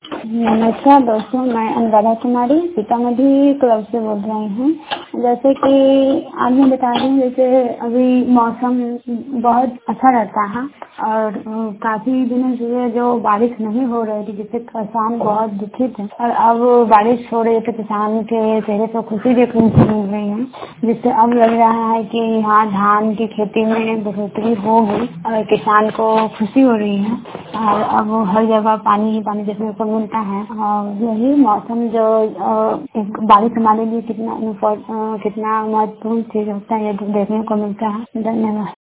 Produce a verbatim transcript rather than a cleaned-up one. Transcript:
नमस्कार दोस्तों, मैं अनुराधा कुमारी सीतामढ़ी क्लब से बोल रही हूँ। जैसे कि आज मैं बता रही हूँ, जैसे अभी मौसम बहुत अच्छा रहता है और काफी दिनों से जो बारिश नहीं हो रही थी, जिससे किसान बहुत दुखित है, और अब बारिश हो रही है तो किसान के चेहरे पर खुशी देखने को मिल रही है, जिससे अब लग रहा है कि यहाँ धान की खेती में बढ़ोतरी होगी और किसान को खुशी हो रही है। और अब हर जगह पानी ही पानी देखने को मिलता है। और यही मौसम जो बारिश हमारे लिए कितना कितना महत्वपूर्ण चीज होता है, ये देखने को मिलता है। धन्यवाद।